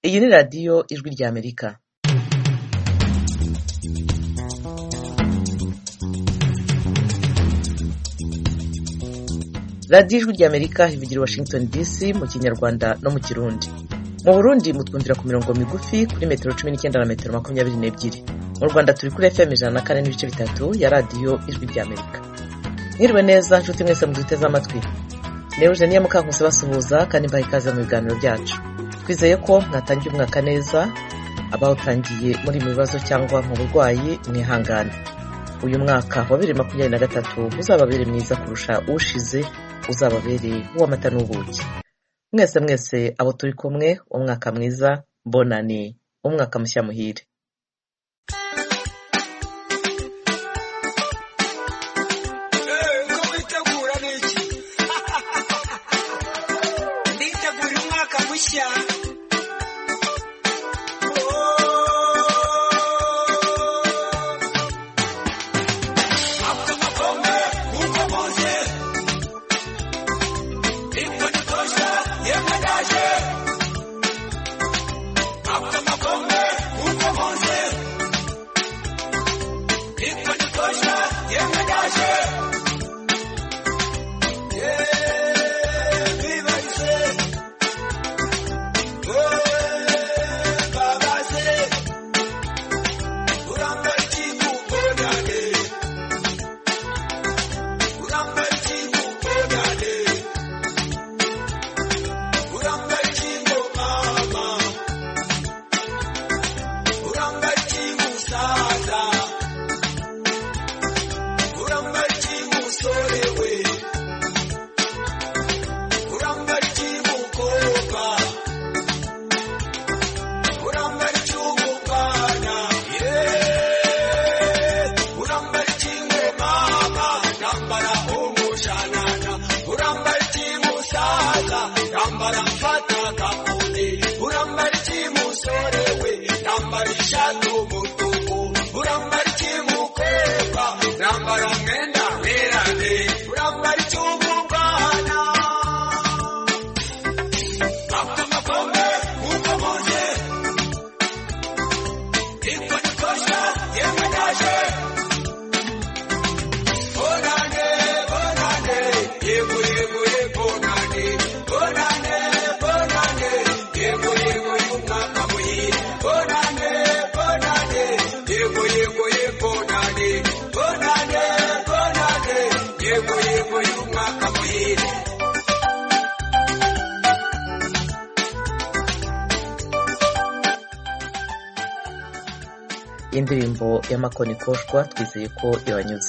Iyi ni radiyo ijwi ry'Amerika. Radiyo ijwi ry'Amerika ivugira i Washington DC mu Kinyarwanda no mu Kirundi. Mu Burundi mutwumvira ku mirongo migufi kuri metero 19 na metero 22. Mu Rwanda turi kuri FM 104.3 ya radiyo ijwi ry'Amerika. Mwiriwe neza nshuti mwese muduteze amatwi. Ni Eugenie Mukankusi basuhuza kandi mbaha ikaze mu biganiro byacu. Twizeye ko mwatangiye umwaka neza, abawutangiye muri mu bibazo cyangwa mu burwayi mwihangane. Uyu mwaka wa 2023 uzababere mwiza kurusha ushize, uzababere uw'amata n'ubuki. Mwese abo turi kumwe, umwaka mwiza, bonani, umwaka mushya muhire. Indirimbo ya Mako Nikoshwa twizeye ko yabanyuze.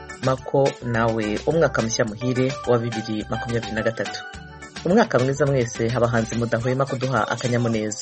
Mako nawe umwaka mushya muhire wa 2023. Umwaka mwiza mwese abahanzi mudahwema kuduha akanyamuneza.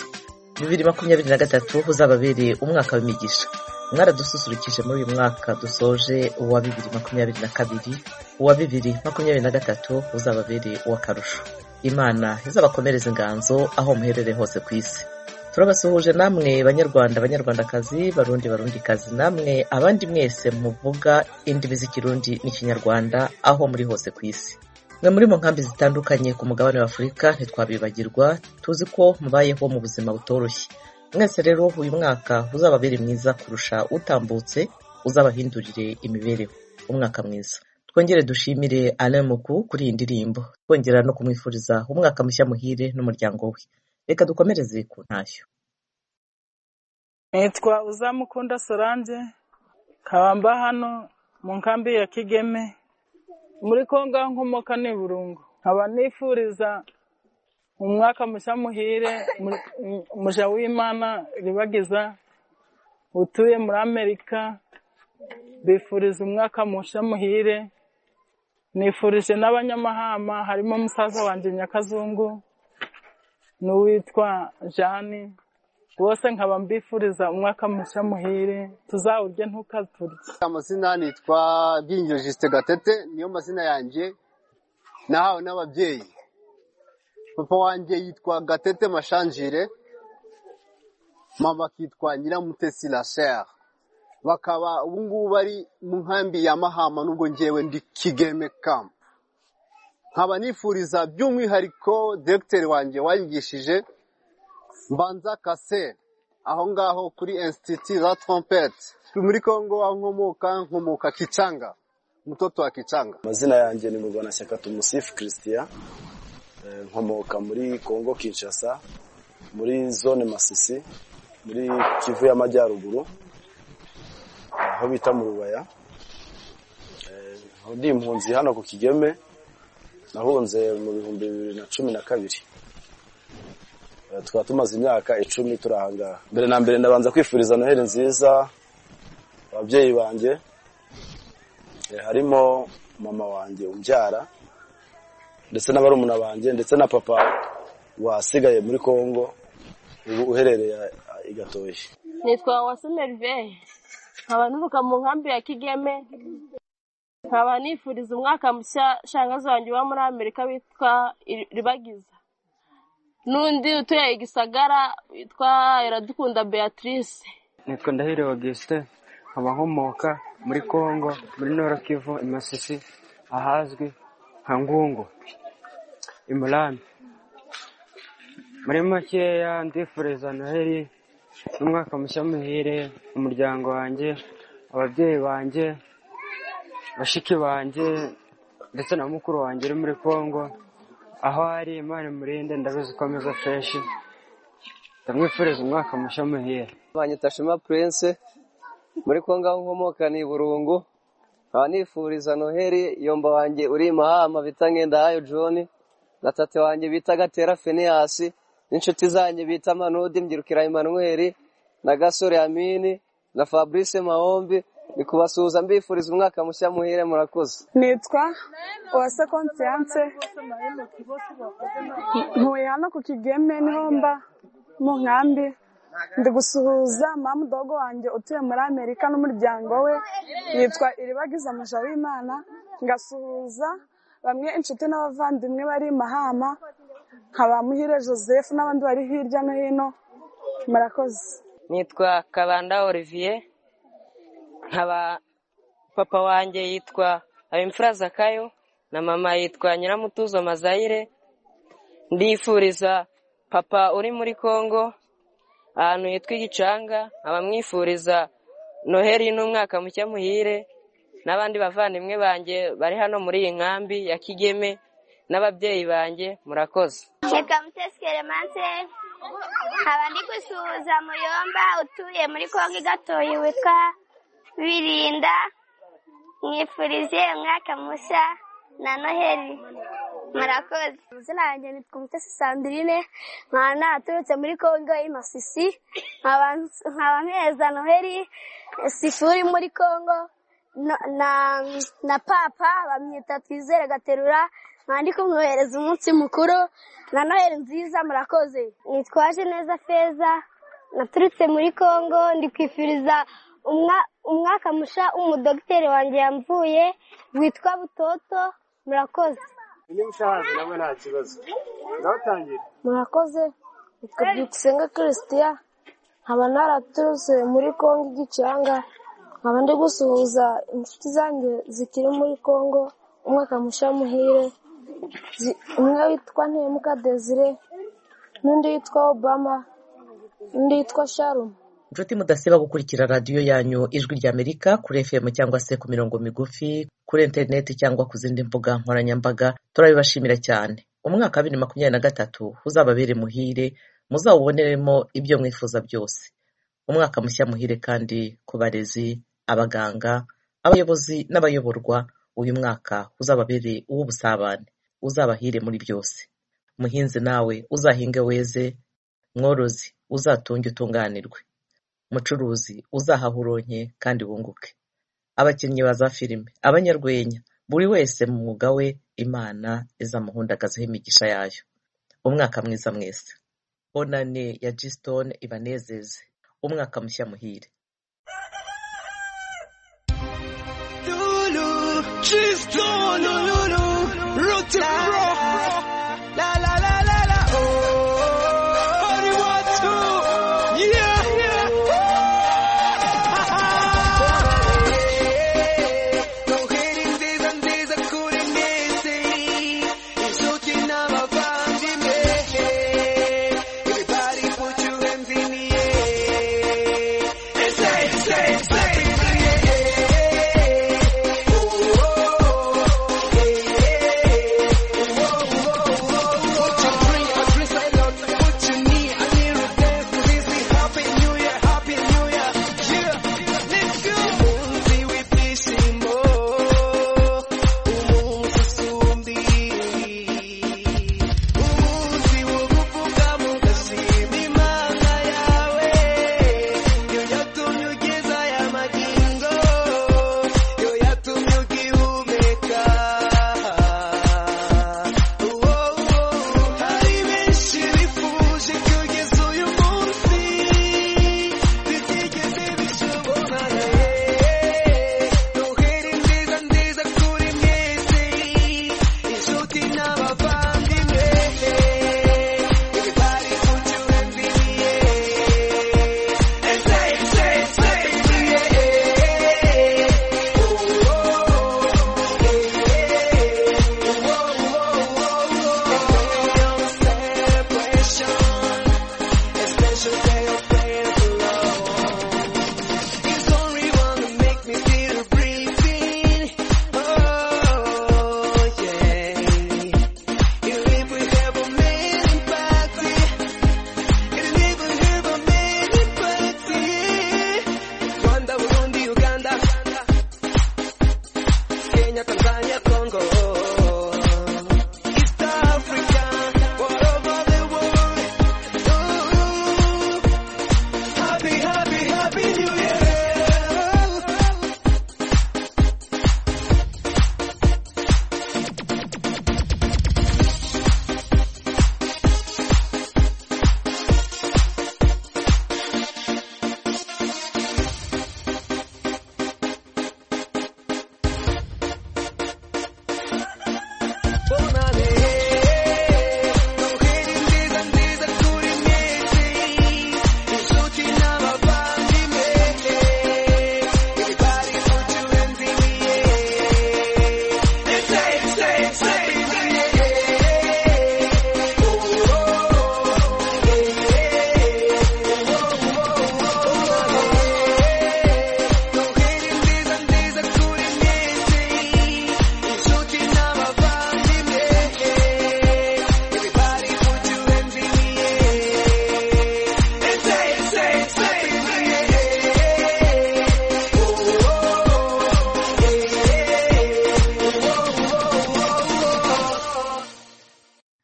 2023 uzababere umwaka w'imigisha. Mwaradususurukije muri uyu mwaka dusoje uwa 2022, uwa 2023 uzababere uw'akarusho. Imana izabakomereza inganzo aho muherere hose ku isi. Turabasuhuje namwe banyarwanda banyarwandakazi, barundikazi, namwe abandi mwese muvuga indimi z'ikirundi n'ikinyarwanda aho muri hose ku isi. Mwe muri mu nkambi zitandukanye ku mugabane wa Afurika ntitwabibagirwa, tuzi ko mubayeho mu buzima butoroshye. Mwese rero uyu mwaka uzababere mwiza kurusha utambutse, uzabahindurire imibereho. Umwaka mwiza. Twongere dushimire Alain Muku kuri iyi ndirimbo, twongera no kumwifuriza umwaka mushya muhire n'umuryango we. Reka dukomereze ku ntashyo. Nitwa Uzamukunda Solange, kabamba hano mu nkambi ya Kigeme muri Kongo, nkomoka ni Burungu. Nkaba nifuriza umwaka mushya muhire muja w'Imana ribagiza utuye muri Amerika. Bifuriza umwaka mushya muhire. Nifurije n'abanyamahama harimo musaza wanje Nyakazungu n'uwitwa Jani, bose nkaba mbifuriza umwaka mushya muhire, tuzawurye ntukaturye. Amazina nitwa Byingiro Juste Gatete, niyo mazina yanjye nahawe n'ababyeyi. Papa wanjye yitwa Gatete Mashanjire, mama kitwa Nyiramutesi Rachel. Bakaba ubungubu bari mu nkambi ya Mahama, nubwo ngewe ndi Kigeme camp. nkaba nifuriza by'umwihariko directeur wanjye wanyigishije Mbanza Kase aho ngaho kuri Institut za Trompette muri Kongo. Aho nkomoka Kichanga, mtoto wa Kichanga. Mazina yanjye ni Murwanashyaka Tumusifu Christian, nkomoka muri Kongo Kinshasa, muri zone Masisi, muri Kivu y'Amajyaruguru, aho bita mu Rubaya. Ndi impunzi hano ku Kigeme, nahunze mu 2012. Tukaba tumaze imyaka 10 turahanga. Mbere na mbere ndabanza kwifuriza Noheli nziza ababyeyi banjye, harimo mama wanjye umbyara ndetse n'abarumuna banjye ndetse na papa wasigaye muri Kongo ubu uherereye i Gatoyi. Nitwa Wasemerve, nkaba nturuka mu nkambi ya Kigeme, nkaba nifuriza umwaka mushya shangazi wanjye wa muri Amerika witwa Ribagiza, n'undi utuye Igisagara witwa Iradukunda Beatrice. Nitwa Ndahire Auguste, nkaba nkomoka muri Kongo muri Nord Kivu Masisi, ahazwi nka Ngungu Imurambi. Muri makeya ndifuriza Noheli n'umwaka mushya muhire umuryango wanjye, ababyeyi banjye, bashiki banjye ndetse na mukuru wanjye uri muri Kongo, aho ari Imana murinde ndabizi ko ameze fresh. Ndamwifuriza umwaka mushya muhire. Banyita Shema Prince, muri Kongo aho nkomoka ni Burungu. Nkaba nifuriza Noheli yomba wanjye uri Mahama bita Ngendahayo John, na tate wanjye bita Gatera Phineas, n'inshuti zanjye bita Manudi Mbyirukira Emmanuel na Gasore Amini na Fabrice Mahombi. Nikubasuhuza mbifuriza umwaka mushya muhire, murakoze. Nitwa Uwase Confiance, ntuye hano ku Kigeme niho mba mu nkambi. Ndi gusuhuza mama dogo wanjye utuye muri Amerika n'umuryango we yitwa Iribagiza Muja w'Imana. Ngasuhuza bamwe inshuti n'abavandimwe bari Mahama nkaba Muhire Joseph n'abandi bari hirya no hino, murakoze. Nitwa Kabanda Olivier, nkaba papa wanjye yitwa Abimfura Zakayo na mama yitwa Nyiramutuzo Mazaire. Ndifuriza papa uri muri Kongo ahantu yitwa Igicanga, abamwifuriza Noheli n'umwaka mushya muhire, n'abandi bavandimwe banjye bari hano muri iyi nkambi ya Kigeme n'ababyeyi banjye, murakoze. Nitwa Mutesi Clemence, nkaba ndi gusuhuza Muyomba utuye muri Kongo Gatoyi witwa Birinda. Mwifurije umwaka mushya na Noheli, murakoze. Izina yanjye nitwa Mutesi Sandrine, nkaba naturutse muri Kongo Masisi, nkaba mpeza Noheli sifuri muri Kongo na papa bamwita Twizere Gaterura, nkandi kumwohereza umunsi mukuru na Noheli nziza, murakoze. Nitwaje neza Feza, naturutse muri Kongo, ndi kwifuriza umwaka musha umudogiteri wanjye yamvuye witwa Butoto, murakoze. Ni mushahazi namwe nta kibazo. Ndatangira. Murakoze. Nitwa Byukusenga Christian, nkaba naraturutse muri Kongo Igicanga, nkaba ndi gusuhuza inshuti zanjye zikiri muri Kongo umwaka mushya muhire. Umwe witwa Ntemuka Desire, n'undi witwa Obama, n'undi witwa Sharon. Inshuti mudasiba gukurikira radiyo yanyu Ijwi ry'Amerika kuri FM cyangwa se ku mirongo migufi, kuri interineti cyangwa ku zindi mbuga nkoranyambaga, turabibashimira cyane. Umwaka 2023 uzababere muhire, muzawuboneremo ibyo mwifuza byose. Umwaka mushya muhire kandi ku barezi, abaganga, abayobozi n'abayoborwa. Uyu mwaka uzababere uw'ubusabane, uzabahire muri byose. Muhinzi nawe uzahinge weze, mworozi uzatunge utunganirwe, mucuruzi uzahaha uronke kandi wunguke. Abakinnyi baza filime, abanyarwenya, buri wese mu mwuga we Imana izamuhundagazeho imigisha yayo. Umwaka mwiza mwese. Bonane ya Gistone ibanezeze. Umwaka mushya muhire. Gistone, Rotten Rock, la la la la la, oh, only want to, yeah, yeah. No hating days and days I couldn't say. It's looking at my family. Everybody put your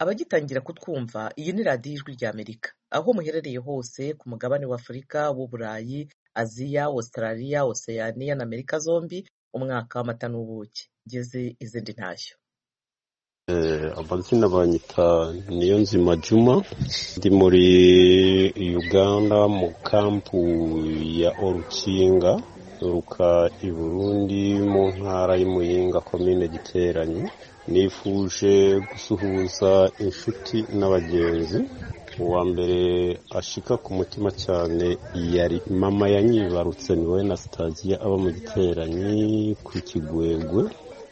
abagitangira kutwumva, iyi ni radiyo ijwi ry'Amerika, aho muherereye hose ku mugabane wa Afurika, w'Uburayi, Aziya, Australia, Oceania na Amerika zombi, umwaka w'amata n'ubuki. Ngeze izindi ntashyo. Abazina banyita Niyonzima Juma, ndi muri Uganda mu kampu ya Orukinga, ruka i Burundi mu ntara y'Imuyinga, komine Giteranyi. Nifuje gusuhuza inshuti n'abagenzi. Uwa mbere ashika ku mutima cyane yari mama yanyibarutse, niwe na Stasia aba mu Giteranyi ku Kigwegwe.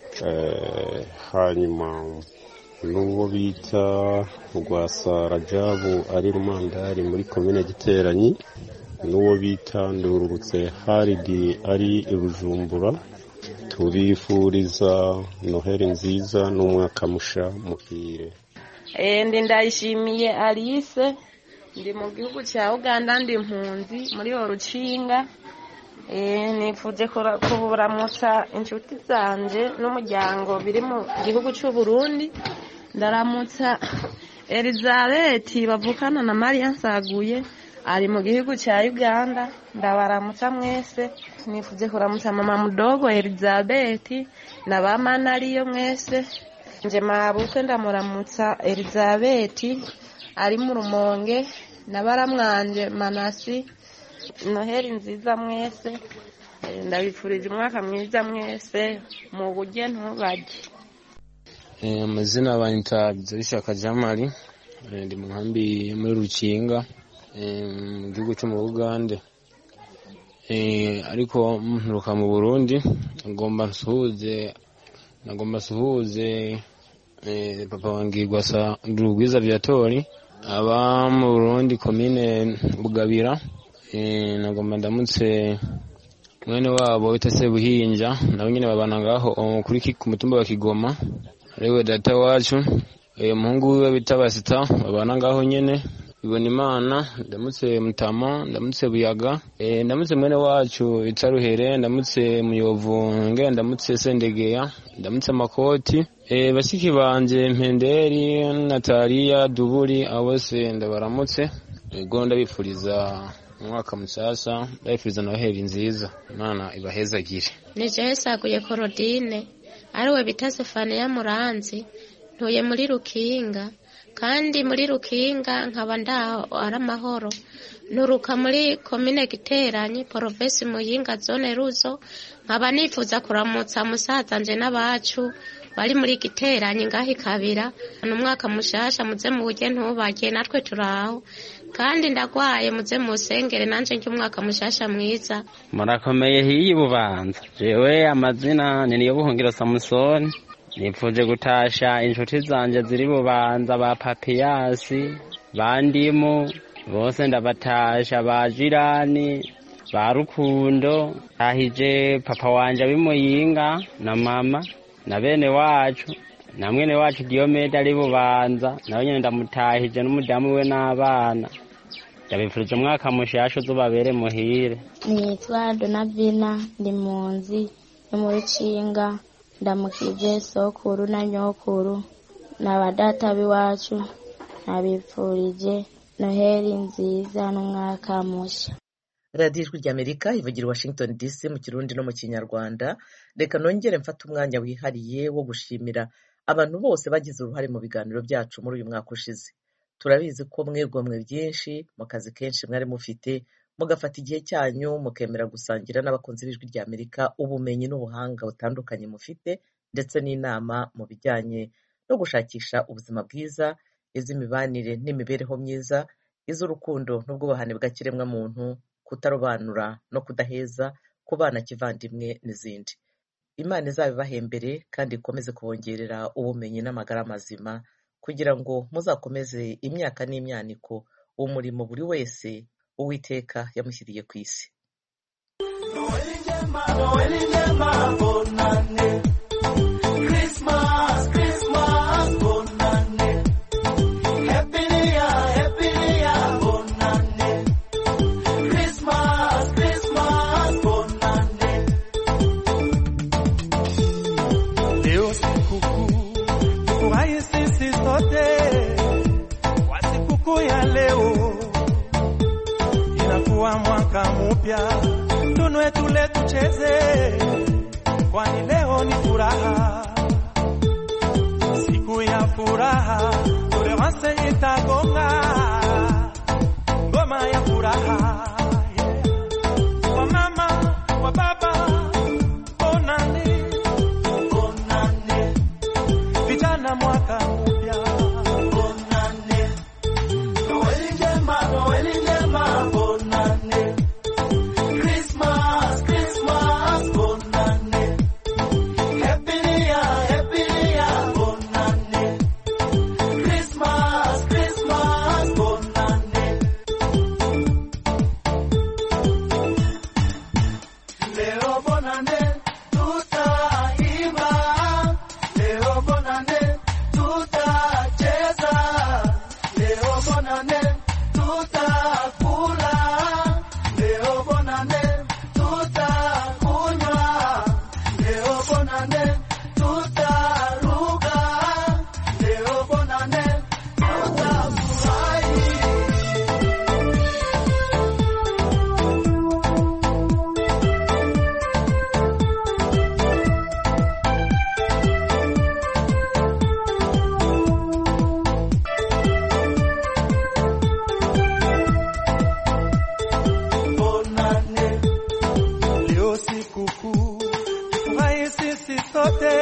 Hanyuma n'uwo bita Rwasa Rajabu ari Rumandari muri komine Giteranyi, n'uwo bita Ndururutse Haridi ari i Bujumbura. Tubifuriza Noheli nziza n'umwaka musha muhire. Ndi Ndayishimiye Alice, ndi mu gihugu cya Uganda, ndi impunzi muri Orukinga. Nifuje kuramutsa inshuti zanje n'umuryango biri mu gihugu cy'u Burundi. Ndaramutsa Elizabeth bavukana na Maria Nsaguye ari mu gihugu cya Uganda, ndabaramutsa mwese. Nifuje kuramutsa mama mudogo Elizabeth na bamana ariyo mwese. Nje mabukwe ndamuramutsa Elizabeth ari mu Rumonge na baramwanje Manasi. Noheli nziza mwese, ndabifurije umwaka mwiza mwese, mu buryo ntubajye. Amazina banyita Bizabishaka Jamali, ndi mu nkambi muri Rukinga mu gihugu cyo mu Uganda. Ariko nturuka mu Burundi, ngomba nsuhuze papa wange Gwasa Rugwiza Viatori aba mu Burundi komine Bugabira. Nagomba ndamutse mwene wabo bita Sebuhinja, nabo nyine babana ngaho ku mutumba wa Kigoma, ariwe data wacu. Umuhungu wiwe bita Basita babana ngaho nyene. Ibona Imana, ndamutse Mutama, ndamutse Buyaga, ndamutse mwene wacu Itaruhere, ndamutse Muyovu, ndamutse Sendegeya, ndamutse Makoti, bashiki banje Mpenderi, Natalia, Duburi, abose ndabaramutse. Ego ndabifuriza umwaka musasa, ndabifuriza Noheli nziza, Imana ibahezagire. Nije Hesaguye Korodine, ariwe bita Sefania Muranzi, ntuye muri Rukinga. Kandi muri Rukinga nkaba ndaho ari amahoro. Nturuka muri komine Giteranyi, provinsi Muyinga, zone Ruzo. Nkaba nifuza kuramutsa musaza nje n'abacu bari muri Giteranyi ngaho Ikabira. N'umwaka mushasha muze mu buryo ntubajye, natwe turaho. Kandi ndagwaye muze musengere nanje cy'umwaka mushasha mwiza. Murakomeye hiyi Bubanza. Jewe amazina ni Niyobuhungiro Samusoni. Nipfuje gutasha inshuti zanje ziri Bubanza, ba Papiyasi, bandimu, bose ndabatasha, bajirani, ba Rukundo, tahije papa wanje abimuyinga na mama na bene wacu na mwene wacu Diomede ari Bubanza, nawe nyene ndamutahije n'umudamu we n'abana. Ndabifurije umwaka mushasha uzobabere muhire. Nitwa Donavina, ndi munzi yo muri Cinga. Ndamukije sokuru na nyokuru n'abadata biwacu, nabipfurije Noheli nziza n'umwaka mushya. radiyo ijwi ry'Amerika ivugira Washington DC mu Kirundi no mu Kinyarwanda. Reka nongere mfate umwanya wihariye wo gushimira abantu bose bagize uruhare mu biganiro byacu muri uyu mwaka ushize. Turabizi ko mwigomwe byinshi mu kazi kenshi mwari mufite, mugafata igihe cyanyu mukemera gusangira n'abakunzi b'ijwi ry'Amerika ubumenyi n'ubuhanga butandukanye mufite, ndetse n'inama mu bijyanye no gushakisha ubuzima bwiza, iz'imibanire n'imibereho myiza, iz'urukundo n'ubwubahane bwa kiremwamuntu, kutarobanura no kudaheza, kubana kivandimwe n'izindi. Imana izabibahembere kandi ikomeze kubongerera ubumenyi n'amagara mazima, kugira ngo muzakomeze imyaka n'imyaniko umurimo buri wese Uwiteka yamushyiriye ku isi. Leo sikukuu, furahi sisi sote. wa mwaka mpya, tunwe tule tucheze, kwani leo ni furaha, siku ya furaha, tolerance itagonga ngoma ya furaha. Wa mama, wa baba, bonane, bonane, vijana mwaka mpya, bonane, Noeli njema, bonane, Christmas, Christmas, bonane, Happy New Year, bonane, Christmas, Christmas, bonane. Leo bonane, tutaimba, leo bonane, tutacheza, leo bonane, tutakula, leo bonane, tutakunywa, leo bonane, tutaruka, leo bonane, tutafurahi. Bonane, leo sikukuu, tufurahi sisi sote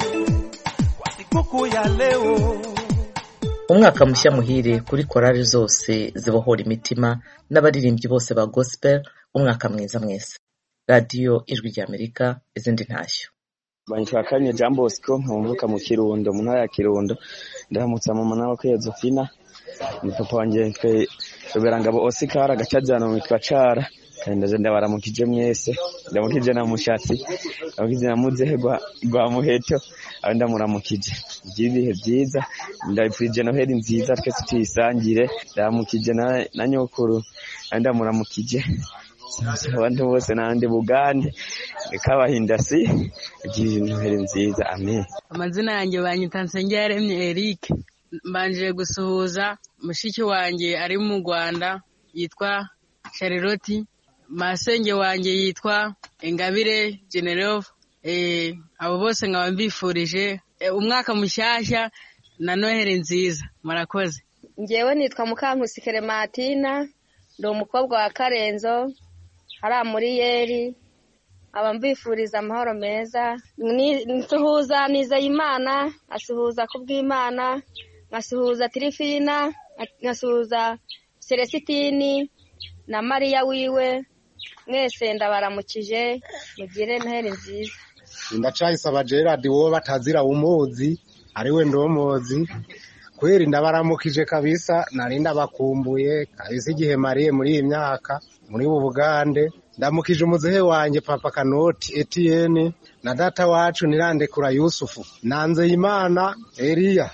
kwa sikukuu ya leo. umwaka mushya muhire kuri korali zose zibohora imitima n'abaririmbyi bose ba gospel. Umwaka mwiza mwese. Radiyo Ijwi ry'Amerika, izindi ntashyo. Banyitwakanye Jean Bosco nkumvuka mu Kirundo, mu ntara ya Kirundo. Ndahamutsa mama n'abakwe Josephina, ni papa wanje twe Roberangabo Oscar agacajana mu Twacara, kandi ndaje ndabaramukije mwese, ndamukije na Mushatsi, ndamukije na Muzehegwa gwa Muheto, ndamuramukije. Ibihe byiza, ndabifurije Noheli nziza twese tuyisangire, ndamukije na nyokuru, ndamuramukije. Abantu bose nande Bugande kabahindasi, igihe Noheli nziza, amen. Amazina yanjye banyita Nsengiyaremye Eric. Mbanje gusuhuza mushiki wanjye ari mu Rwanda yitwa Charlotte, masenge wanjye yitwa Ingabire Generove. Abo bose nkaba mbifurije umwaka mushyashya na Noheli nziza. Murakoze. Njyewe nitwa Mukankusi Clementina, ndi umukobwa wa Karenzo hari muri Yeri. Aba mbifuriza amahoro meza. Nsuhuza Nizeyimana, asuhuza kubw'Imana, nkasuhuza Trifina, nkasuhuza Celestine na Maria wiwe. Mwese ndabaramukije, mugire Noheli nziza. Ndacayisaba Gerard wowe batazira umuzi, ariwe ndomozi. Kweri ndabaramukije kabisa, narinda bakumbuye kabisa igihe mariye muri iyi myaka muri Bugande. Ndamukije umuzehe wanje Papa Kanoti Etienne na data wacu Nirandekura Yusufu, Nanzeyimana Elia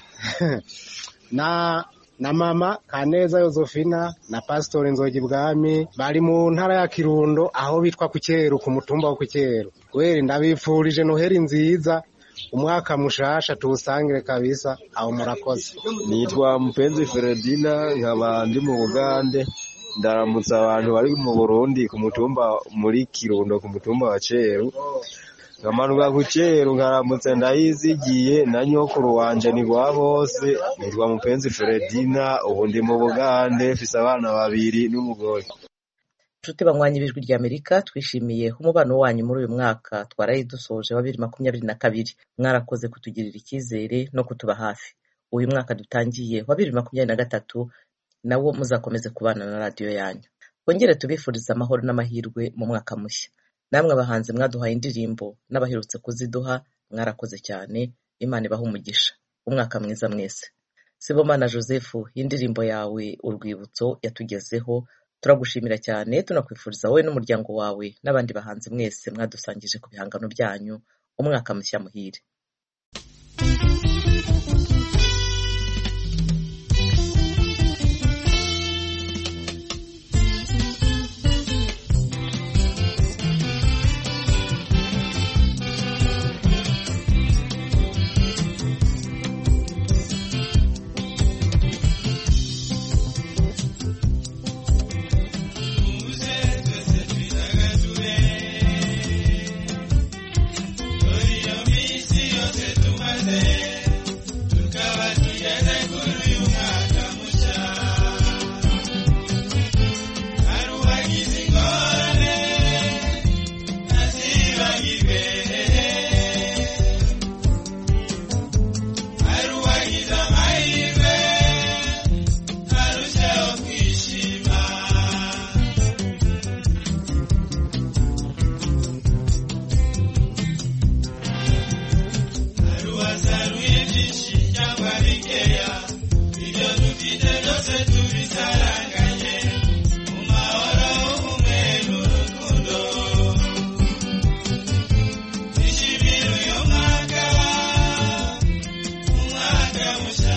na mama Kaneza Josephina na Pastor Nzogi Bwami, bari mu ntara ya Kirundo aho bitwa ku Cyeru, ku mutumba wo ku Cyeru. Kweri ndabifurije Noheli nziza, umwaka mushasha tuwusangire kabisa, aho murakoze. Nitwa Mupenzi Ferdina, nkaba ndi mu Bugande. Ndaramutsa abantu bari mu Burundi ku mutumba muri Kirundo, ku mutumba wa Cyeru. Ngamanuka ku Cyeru ngaramutse Ndayizigiye na nyokuru wanje ni gwa bose. Nitwa Mupenzi Ferdina, ubu ndi mu Bugande, mfise abana babiri n'umugore. Nshuti banywanyi b'Ijwi ry'Amerika, twishimiye umubano wanyu muri uyu mwaka twaraye dusoje wa 2022. Mwarakoze kutugirira icyizere no kutuba hafi. Uyu mwaka dutangiye wa 2023 nawo muzakomeze kubana na radio yanyu. Bongere tubifuriza amahoro n'amahirwe mu mwaka mushya. Namwe abahanzi mwaduhaye indirimbo n'abaherutse kuziduha, mwarakoze cyane. Imana ibahe umugisha. Umwaka mwiza mwese. Sibomana Joseph, indirimbo yawe Urwibutso yatugezeho. Turagushimira cyane, tunakwifuriza wowe n'umuryango wawe n'abandi bahanzi mwese mwadusangije ku bihangano byanyu. Umwaka mushya muhire. Uze byinshi cyangwa bikeya ibyo dufite byose tubisaranganye mu mahoro ubumwe n'urukundo twishimire uyu mwaka umwaka mushya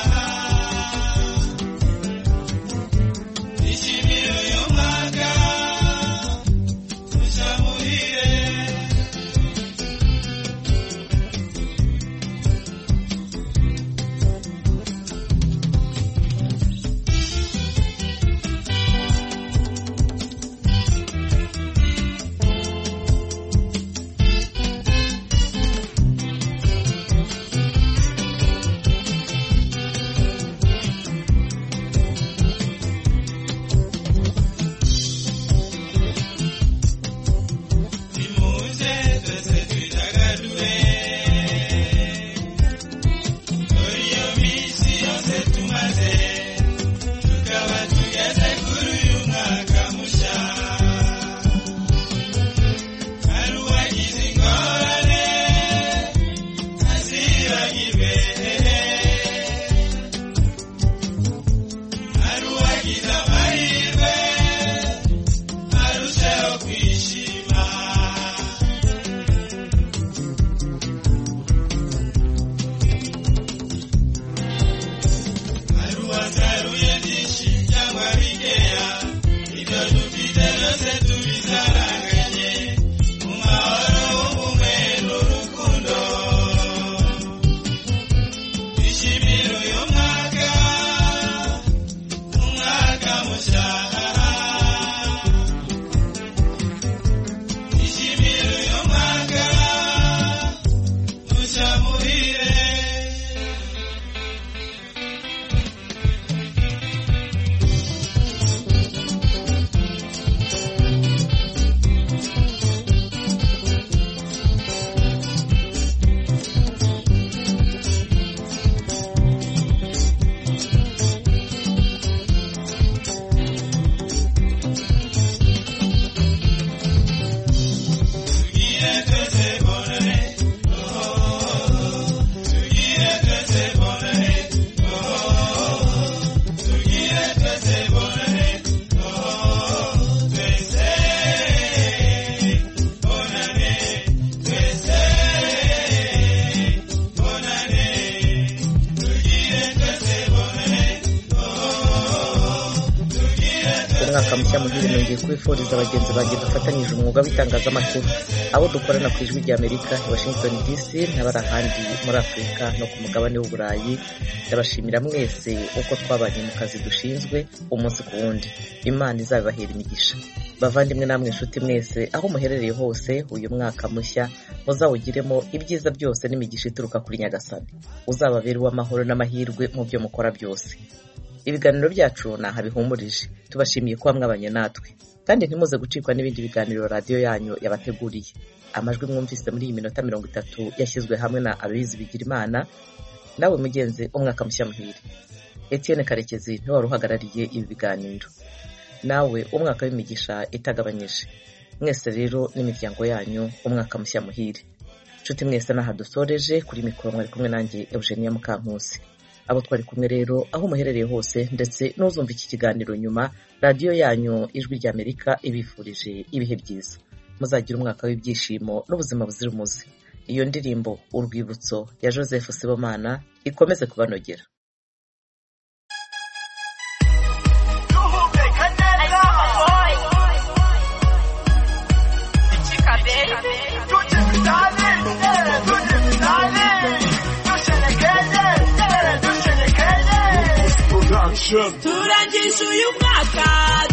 twishimire uyu mwaka mushya muhire nimuze twese twidagadure muri iyo minsi yose tumaze tukaba tugeze kuri uyu mwaka mushya hari uwagize ingorane ntazibagirwe hari uwagize amahirwe arusheho kwishima hari uwasaruye byinshi cyangwa bikeya ibyo dufite byose tubisaranganye mu mahoro ubumwe n'urukundo twishimire uyu mwaka umwaka mushya twishimire uyu mwaka mushya muhire tugire twese bonane tugire twese bonane tugire twese bonane twese bonane twese bonane tugire twese bonane umwaka mushya muhire nongeye kubifuriza abagenzi banjye dufatanyije umwuga w'itangazamakuru abo dukorana ku ijwi ry'Amerika i Washington DC n'abari ahandi muri Afurika no ku mugabane w'Uburayi ndabashimira mwese uko twabanye mu kazi dushinzwe umunsi ku wundi Imana izabibahera imigisha bavandimwe namwe inshuti mwese aho muherereye hose uyu mwaka mushya muzawugiremo ibyiza byose n'imigisha ituruka kuri Nyagasani uzababere uw'amahoro n'amahirwe mu byo mukora byose ibiganiro byacu naha bihumurije tubashimiye kuba mwabanye natwe kandi ntimuze gucikwa n'ibindi biganiro radiyo yanyu yabateguriye amajwi mwumvise muri iyi minota 30 yashyizwe hamwe na Aloyizi Bigirimana nawe mugenzi umwaka mushya muhire Etienne Karekezi niwe wari uhagarariye ibi biganiro nawe umwaka w'imigisha itagabanyije mwese rero n'imiryango yanyu umwaka mushya muhire nshuti mwese naha dusoreje kuri mikoro mwari kumwe nanjye Eugenia Mukankusi abo twari kumwe rero aho muherereye hose ndetse n'uzumva iki kiganiro nyuma radiyo yanyu ijwi ry'Amerika ibifurije ibihe byiza muzagira umwaka w'ibyishimo n'ubuzima buzira umuze iyo ndirimbo urwibutso ya Joseph Sibomana ikomeze kubanogera turangije uyu mwaka